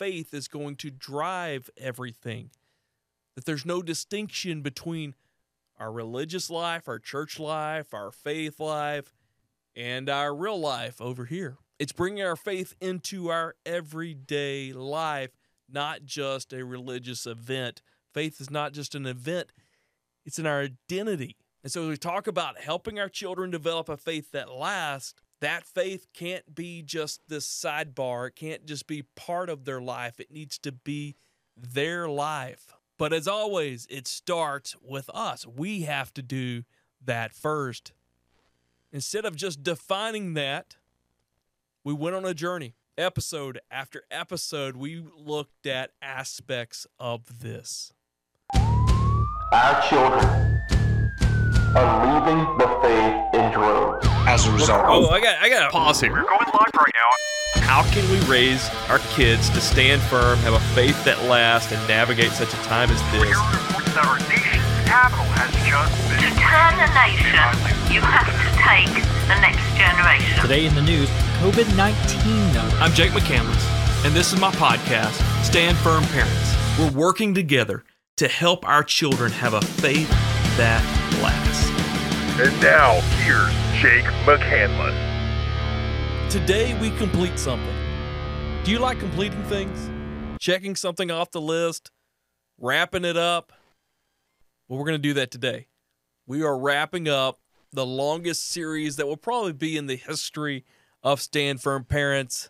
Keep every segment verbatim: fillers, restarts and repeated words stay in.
faith is going to drive everything. That there's no distinction between our religious life, our church life, our faith life, and our real life over here. It's bringing our faith into our everyday life, not just a religious event. Faith is not just an event, it's in our identity. And so as we talk about helping our children develop a faith that lasts, that faith can't be just this sidebar. It can't just be part of their life. It needs to be their life. But as always, it starts with us. We have to do that first. Instead of just defining that, we went on a journey. Episode after episode, we looked at aspects of this. Our children are leaving the faith in droves. As a result. Oh, I got I got to Pause here. We're going live right now. How can we raise our kids to stand firm, have a faith that lasts, and navigate such a time as We're this? here to report that our nation's capital has just To been... turn a nation, you have to take the next generation. Today in the news, COVID nineteen numbers. I'm Jake McCandless, and this is my podcast, Stand Firm Parents. We're working together to help our children have a faith that lasts. And now, here's Jake McCandless. Today we complete something. Do you like completing things? Checking something off the list? Wrapping it up? Well, we're going to do that today. We are wrapping up the longest series that will probably be in the history of Stand Firm Parents,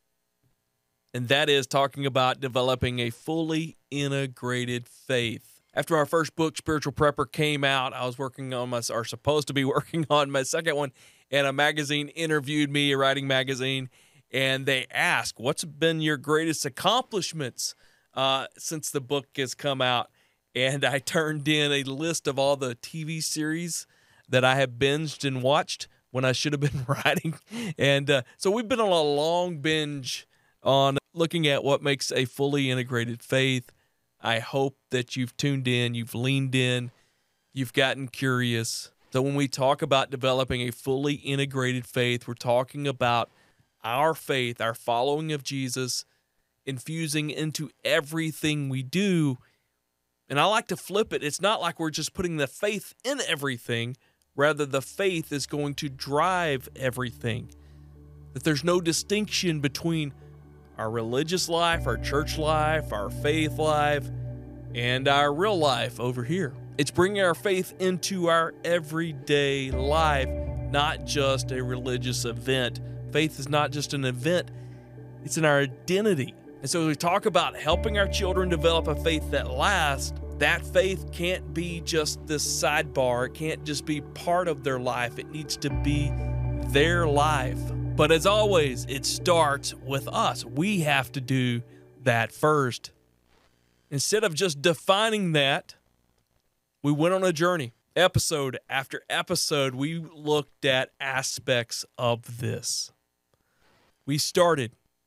and that is talking about developing a fully integrated faith. After our first book, Spiritual Prepper, came out, I was working on my, or supposed to be working on my second one, and a magazine interviewed me, a writing magazine, and they asked, what's been your greatest accomplishments uh, since the book has come out? And I turned in a list of all the T V series that I have binged and watched when I should have been writing. And uh, so we've been on a long binge on looking at what makes a fully integrated faith. I hope that you've tuned in, you've leaned in, you've gotten curious. So when we talk about developing a fully integrated faith, we're talking about our faith, our following of Jesus, infusing into everything we do. And I like to flip it. It's not like we're just putting the faith in everything. Rather, the faith is going to drive everything. That there's no distinction between our religious life, our church life, our faith life, and our real life over here. It's bringing our faith into our everyday life, not just a religious event. Faith is not just an event, it's in our identity. And so as we talk about helping our children develop a faith that lasts, that faith can't be just this sidebar. It can't just be part of their life. It needs to be their life. But as always, it starts with us. We have to do that first. Instead of just defining that, we went on a journey. Episode after episode, we looked at aspects of this. We started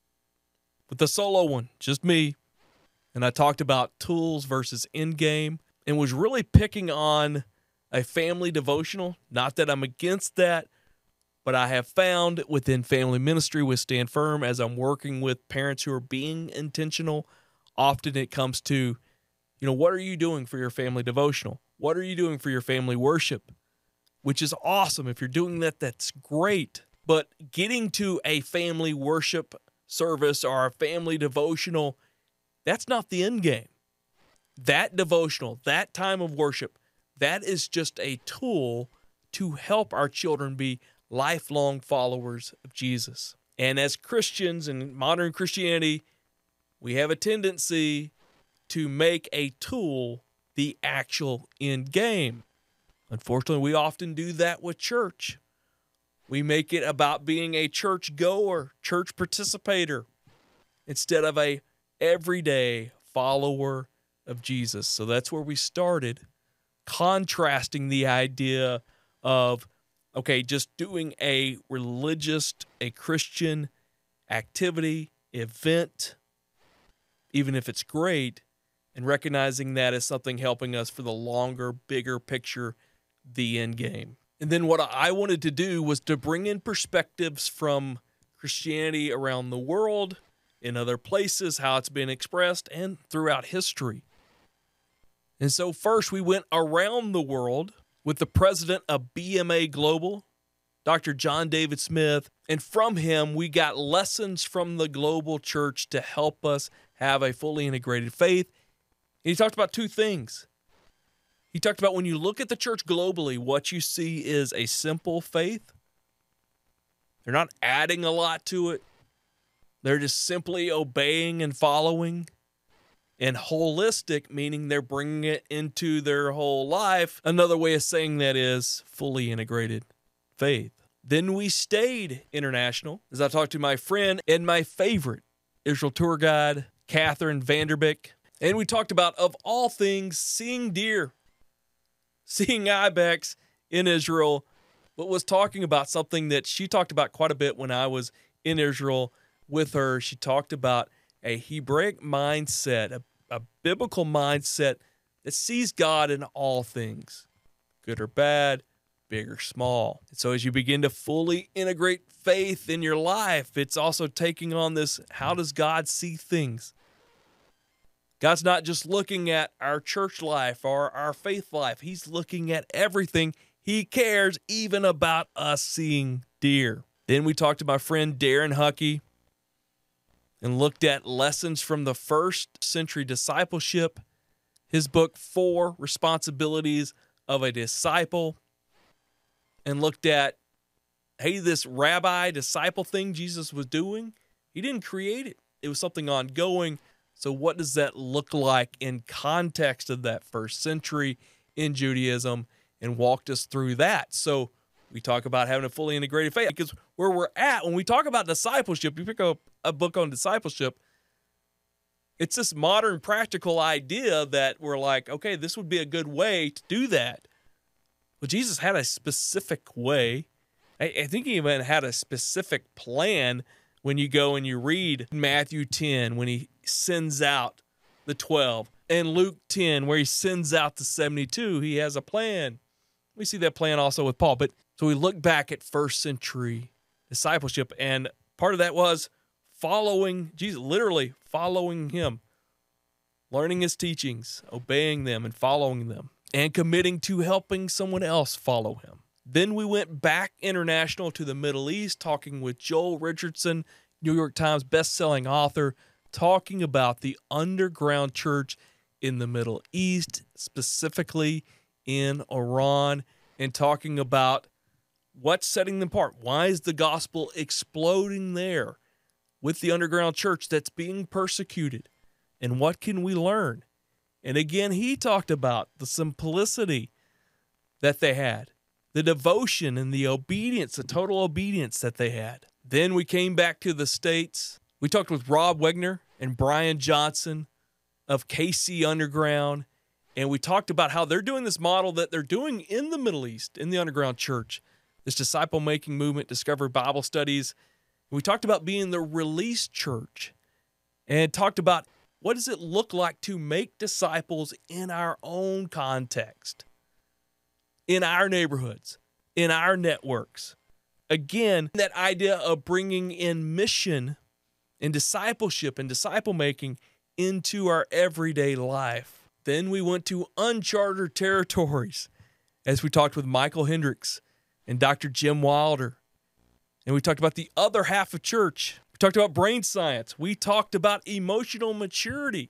with the solo one, just me, and I talked about tools versus endgame, and was really picking on a family devotional. Not that I'm against that, but I have found within family ministry with Stand Firm, as I'm working with parents who are being intentional, often it comes to, you know, what are you doing for your family devotional? What are you doing for your family worship? Which is awesome. If you're doing that, that's great. But getting to a family worship service or a family devotional, that's not the end game. That devotional, that time of worship, that is just a tool to help our children be lifelong followers of Jesus. And as Christians in modern Christianity, we have a tendency to make a tool the actual end game. Unfortunately, we often do that with church. We make it about being a church goer, church participator, instead of a everyday follower of Jesus. So that's where we started, contrasting the idea of, okay, just doing a religious, a Christian activity, event, even if it's great, and recognizing that as something helping us for the longer, bigger picture, the end game. And then what I wanted to do was to bring in perspectives from Christianity around the world in other places, how it's been expressed, and throughout history. And so first we went around the world with the president of B M A Global, Doctor John David Smith, and from him we got lessons from the global church to help us have a fully integrated faith. And he talked about two things. He talked about when you look at the church globally, what you see is a simple faith. They're not adding a lot to it. They're just simply obeying and following. And holistic, meaning they're bringing it into their whole life. Another way of saying that is fully integrated faith. Then we stayed international as I talked to my friend and my favorite Israel tour guide, Catherine Vanderbeek. And we talked about, of all things, seeing deer, seeing ibex in Israel, but was talking about something that she talked about quite a bit when I was in Israel with her. She talked about a Hebraic mindset, a, a biblical mindset that sees God in all things, good or bad, big or small. And so as you begin to fully integrate faith in your life, it's also taking on this, how does God see things? God's not just looking at our church life or our faith life. He's looking at everything. He cares even about us seeing deer. Then we talked to my friend Darren Huckey and looked at lessons from the first century discipleship, his book, Four Responsibilities of a Disciple, and looked at, hey, this rabbi disciple thing Jesus was doing, he didn't create it. It was something ongoing. So what does that look like in context of that first century in Judaism, and walked us through that. So we talk about having a fully integrated faith, because where we're at, when we talk about discipleship, you pick up a book on discipleship, it's this modern practical idea that we're like, okay, this would be a good way to do that. Well, Jesus had a specific way. I, I think he even had a specific plan when you go and you read Matthew ten, when he sends out the twelve, and Luke ten, where he sends out the seventy-two, he has a plan. We see that plan also with Paul. But so we look back at first century discipleship, and part of that was following Jesus, literally following him, learning his teachings, obeying them and following them, and committing to helping someone else follow him. Then we went back international to the Middle East, talking with Joel Richardson, New York Times bestselling author, talking about the underground church in the Middle East, specifically in Iran, and talking about what's setting them apart. Why is the gospel exploding there with the underground church that's being persecuted? And what can we learn? And again, he talked about the simplicity that they had, the devotion and the obedience, the total obedience that they had. Then we came back to the States. We talked with Rob Wegner and Brian Johnson of K C Underground, and we talked about how they're doing this model that they're doing in the Middle East, in the underground church, this disciple-making movement, Discovery Bible Studies. We talked about being the release church, and talked about what does it look like to make disciples in our own context, in our neighborhoods, in our networks. Again, that idea of bringing in mission and discipleship and disciple-making into our everyday life. Then we went to uncharted territories as we talked with Michael Hendricks and Doctor Jim Wilder. And we talked about the other half of church. We talked about brain science. We talked about emotional maturity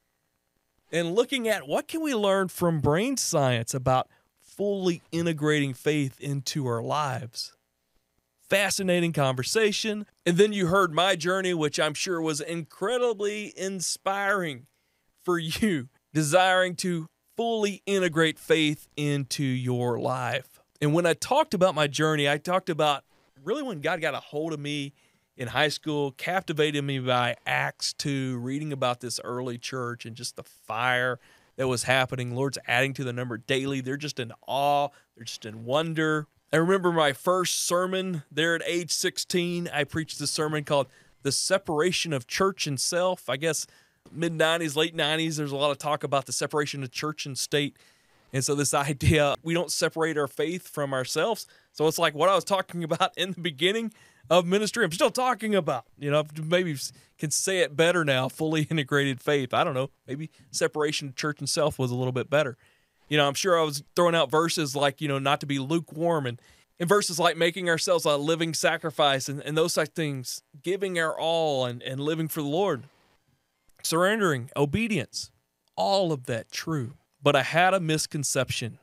and looking at what can we learn from brain science about fully integrating faith into our lives. Fascinating conversation. And then you heard my journey, which I'm sure was incredibly inspiring for you, desiring to fully integrate faith into your life. And when I talked about my journey, I talked about really when God got a hold of me in high school, captivated me by Acts two, reading about this early church and just the fire that was happening. Lord's adding to the number daily. They're just in awe. They're just in wonder. I remember my first sermon there at age sixteen. I preached this sermon called The Separation of Church and Self. I guess mid nineties, late nineties, there's a lot of talk about the separation of church and state. And so this idea, we don't separate our faith from ourselves. So it's like what I was talking about in the beginning of ministry I'm still talking about. You know, maybe can say it better now, fully integrated faith. I don't know. Maybe separation of church and self was a little bit better. You know, I'm sure I was throwing out verses like, you know, not to be lukewarm, and, and verses like making ourselves a living sacrifice and, and those type of things, giving our all and, and living for the Lord, surrendering, obedience, all of that true. But I had a misconception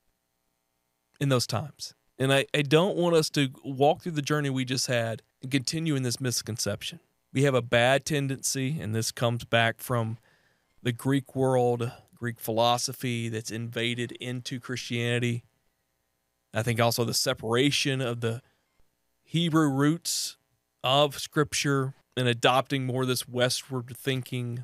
in those times. And I, I don't want us to walk through the journey we just had and continue in this misconception. We have a bad tendency, and this comes back from the Greek world, Greek philosophy that's invaded into Christianity. I think also the separation of the Hebrew roots of Scripture and adopting more of this westward thinking.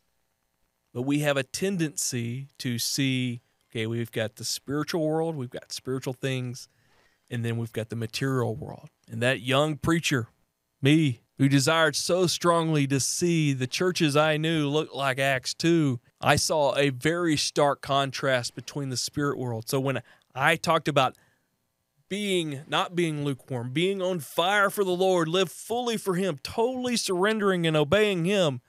But we have a tendency to see, okay, we've got the spiritual world, we've got spiritual things, and then we've got the material world. And that young preacher, me, who desired so strongly to see the churches I knew look like Acts two, I saw a very stark contrast between the spirit world. So when I talked about being, not being lukewarm, being on fire for the Lord, live fully for Him, totally surrendering and obeying Him,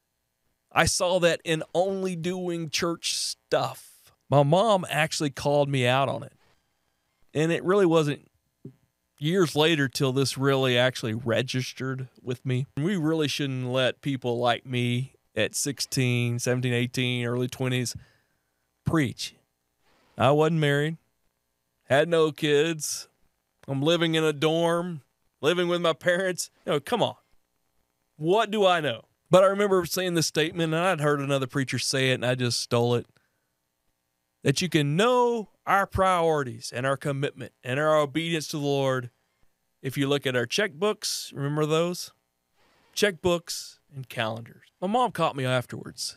I saw that in only doing church stuff. My mom actually called me out on it. And it really wasn't years later till this really actually registered with me. We really shouldn't let people like me at sixteen, seventeen, eighteen, early twenties preach. I wasn't married, had no kids. I'm living in a dorm, living with my parents. You know, come on. What do I know? But I remember saying this statement, and I'd heard another preacher say it, and I just stole it. That you can know our priorities and our commitment and our obedience to the Lord if you look at our checkbooks. Remember those? Checkbooks and calendars. My mom caught me afterwards.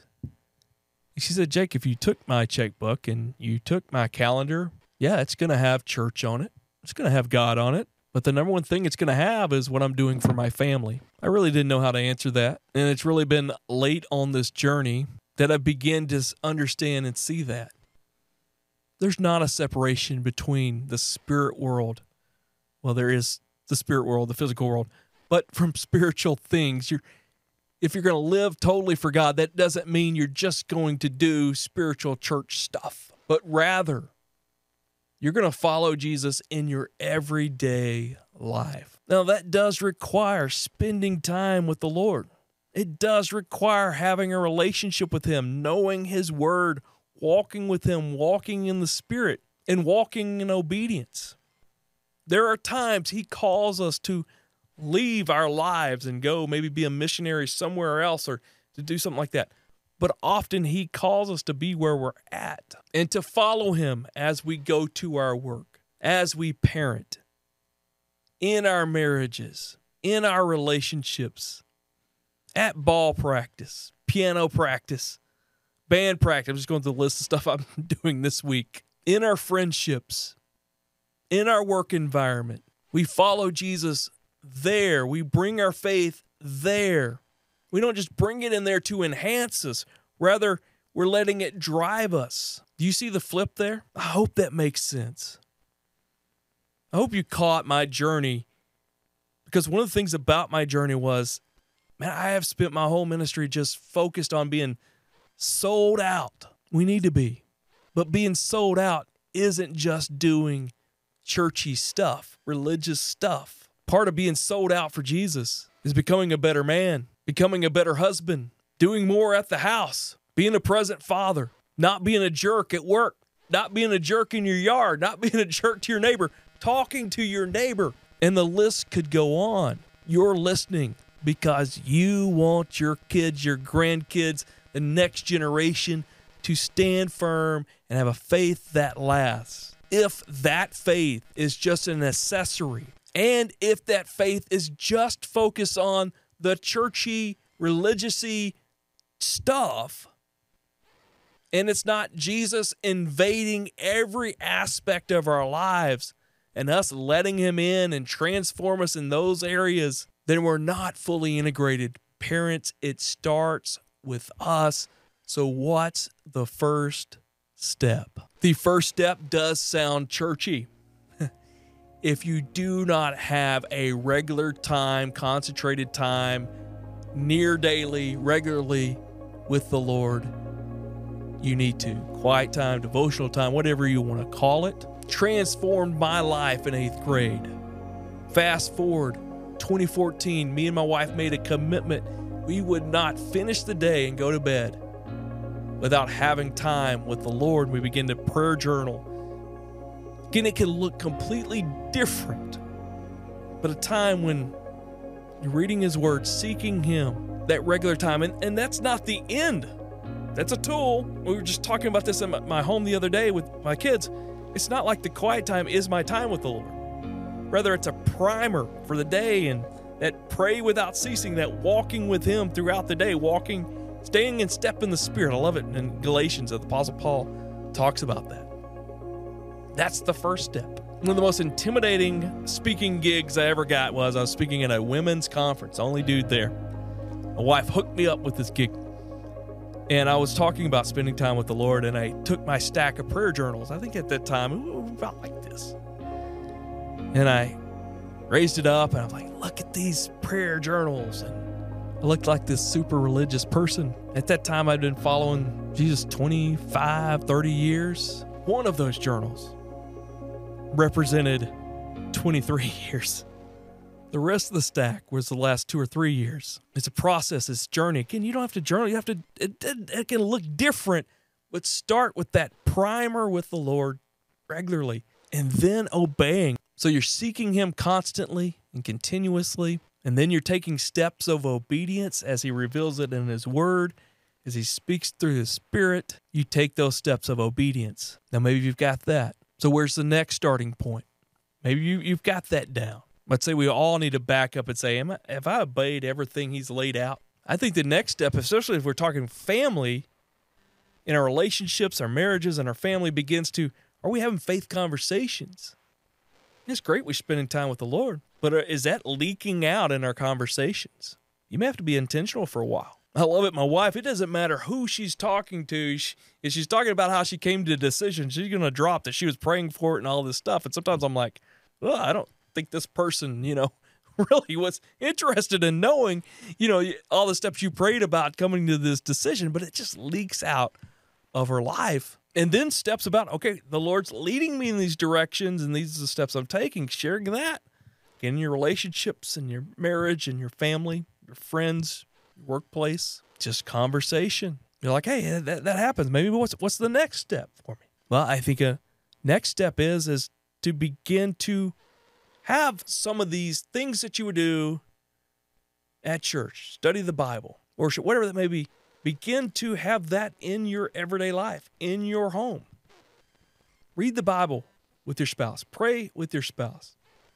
She said, Jake, if you took my checkbook and you took my calendar, yeah, it's going to have church on it. It's going to have God on it. But the number one thing it's going to have is what I'm doing for my family. I really didn't know how to answer that. And it's really been late on this journey that I began to understand and see that. There's not a separation between the spirit world. Well, there is the spirit world, the physical world, but from spiritual things. You're, if you're going to live totally for God, that doesn't mean you're just going to do spiritual church stuff, but rather you're going to follow Jesus in your everyday life. Now, that does require spending time with the Lord. It does require having a relationship with Him, knowing His Word, walking with Him, walking in the Spirit, and walking in obedience. There are times He calls us to leave our lives and go maybe be a missionary somewhere else or to do something like that. But often He calls us to be where we're at and to follow Him as we go to our work, as we parent, in our marriages, in our relationships, at ball practice, piano practice, band practice. I'm just going through the list of stuff I'm doing this week. In our friendships, in our work environment, we follow Jesus there. We bring our faith there. We don't just bring it in there to enhance us. Rather, we're letting it drive us. Do you see the flip there? I hope that makes sense. I hope you caught my journey, because one of the things about my journey was, man, I have spent my whole ministry just focused on being sold out. We need to be. But being sold out isn't just doing churchy stuff, religious stuff. Part of being sold out for Jesus is becoming a better man, becoming a better husband, doing more at the house, being a present father, not being a jerk at work, not being a jerk in your yard, not being a jerk to your neighbor, talking to your neighbor. And the list could go on. You're listening because you want your kids, your grandkids, the next generation to stand firm and have a faith that lasts. If that faith is just an accessory, and if that faith is just focused on the churchy, religious-y stuff, and it's not Jesus invading every aspect of our lives and us letting Him in and transform us in those areas, then we're not fully integrated. Parents, it starts with us. So what's the first step? The first step does sound churchy. if you do not have a regular time, concentrated time, near daily, regularly with the Lord. You need to. Quiet time, devotional time, whatever you want to call it. Transformed my life in eighth grade. Fast forward, twenty fourteen, me and my wife made a commitment. We would not finish the day and go to bed without having time with the Lord. We begin to prayer journal. Again, it can look completely different, but a time when you're reading His Word, seeking Him, that regular time, and, and that's not the end. That's a tool. We were just talking about this in my, my home the other day with my kids. It's not like the quiet time is my time with the Lord. Rather, it's a primer for the day, and that pray without ceasing, that walking with Him throughout the day, walking, staying in step in the Spirit. I love it in Galatians, the Apostle Paul talks about that. That's the first step. One of the most intimidating speaking gigs I ever got was I was speaking at a women's conference, only dude there. My wife hooked me up with this gig. And I was talking about spending time with the Lord, and I took my stack of prayer journals. I think at that time, it was about like this. And I raised it up, and I'm like, look at these prayer journals. And I looked like this super religious person. At that time, I'd been following Jesus twenty-five, thirty years. One of those journals represented twenty-three years. The rest of the stack was the last two or three years. It's a process, it's a journey. Again, you don't have to journal. You have to, it, it, it can look different, but start with that primer with the Lord regularly and then obeying. So you're seeking Him constantly and continuously, and then you're taking steps of obedience as He reveals it in His Word, as He speaks through His Spirit. You take those steps of obedience. Now, maybe you've got that. So where's the next starting point? Maybe you, you've got that down. Let's say we all need to back up and say, Am I, have I obeyed everything He's laid out? I think the next step, especially if we're talking family, in our relationships, our marriages, and our family begins to, are we having faith conversations? It's great we're spending time with the Lord, but is that leaking out in our conversations? You may have to be intentional for a while. I love it. My wife, it doesn't matter who she's talking to. She, if she's talking about how she came to a decision, she's going to drop that she was praying for it and all this stuff. And sometimes I'm like, well, I don't think this person, you know, really was interested in knowing, you know, all the steps you prayed about coming to this decision, but it just leaks out of her life. And then steps about, okay, the Lord's leading me in these directions, and these are the steps I'm taking, sharing that in your relationships and your marriage and your family, your friends, your workplace, just conversation. You're like, hey, that, that happens. Maybe what's what's the next step for me? Well, I think a next step is is to begin to have some of these things that you would do at church, study the Bible, worship, whatever that may be. Begin to have that in your everyday life, in your home. Read the Bible with your spouse. Pray with your spouse.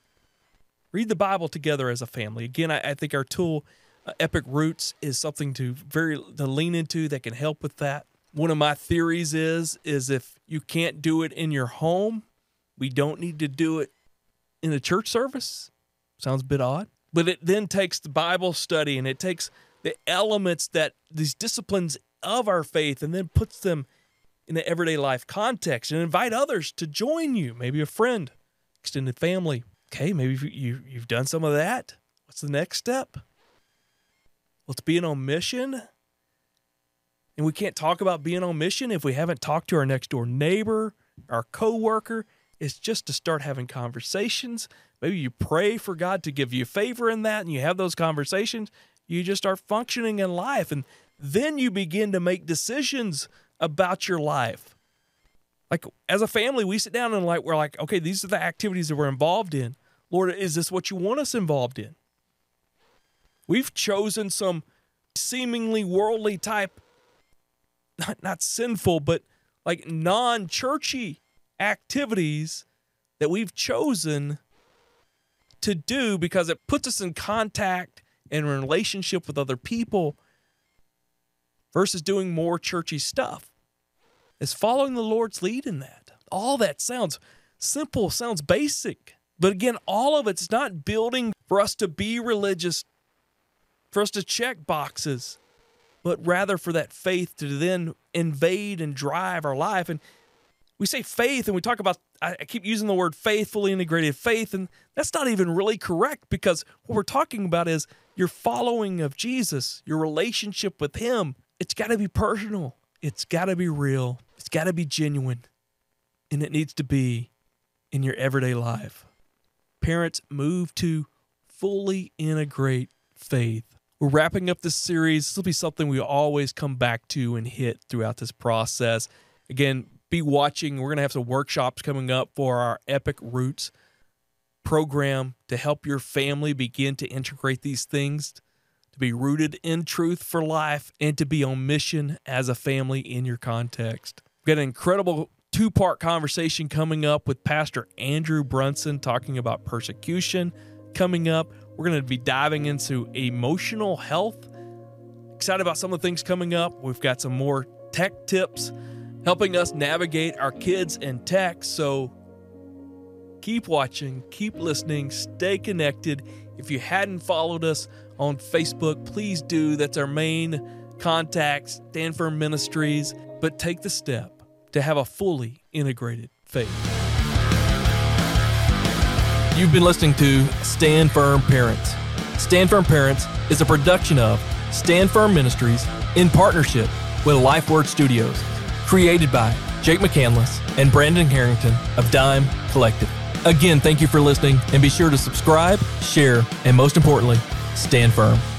Read the Bible together as a family. Again, I, I think our tool, uh, Epic Roots, is something to very to lean into that can help with that. One of my theories is, is if you can't do it in your home, we don't need to do it in a church service. Sounds a bit odd. But it then takes the Bible study, and it takes the elements that these disciplines of our faith, and then puts them in an everyday life context, and invite others to join you. Maybe a friend, extended family. Okay, maybe you, you, you've done some of that. What's the next step? Well, it's being on mission. And we can't talk about being on mission if we haven't talked to our next door neighbor, our coworker. It's just to start having conversations. Maybe you pray for God to give you favor in that, and you have those conversations. You just start functioning in life, and then you begin to make decisions about your life. Like as a family, we sit down and like we're like, okay, these are the activities that we're involved in. Lord, is this what you want us involved in? We've chosen some seemingly worldly type, not, not sinful, but like non-churchy activities that we've chosen to do because it puts us in contact and in relationship with other people versus doing more churchy stuff. Is following the Lord's lead in that. All that sounds simple, sounds basic. But again, all of it's not building for us to be religious, for us to check boxes, but rather for that faith to then invade and drive our life. And We say faith and we talk about, I keep using the word faith, fully integrated faith, and that's not even really correct, because what we're talking about is your following of Jesus, your relationship with him. It's got to be personal. It's got to be real. It's got to be genuine. And it needs to be in your everyday life. Parents, move to fully integrate faith. We're wrapping up this series. This will be something we always come back to and hit throughout this process. Again, be watching. We're going to have some workshops coming up for our Epic Roots program to help your family begin to integrate these things, to be rooted in truth for life, and to be on mission as a family in your context. We've got an incredible two-part conversation coming up with Pastor Andrew Brunson talking about persecution coming up. We're going to be diving into emotional health. Excited about some of the things coming up. We've got some more tech tips helping us navigate our kids and tech. So keep watching, keep listening, stay connected. If you hadn't followed us on Facebook, please do. That's our main contact, Stand Firm Ministries. But take the step to have a fully integrated faith. You've been listening to Stand Firm Parents. Stand Firm Parents is a production of Stand Firm Ministries in partnership with LifeWord Studios, created by Jake McCandless and Brandon Harrington of Dime Collective. Again, thank you for listening, and be sure to subscribe, share, and most importantly, stand firm.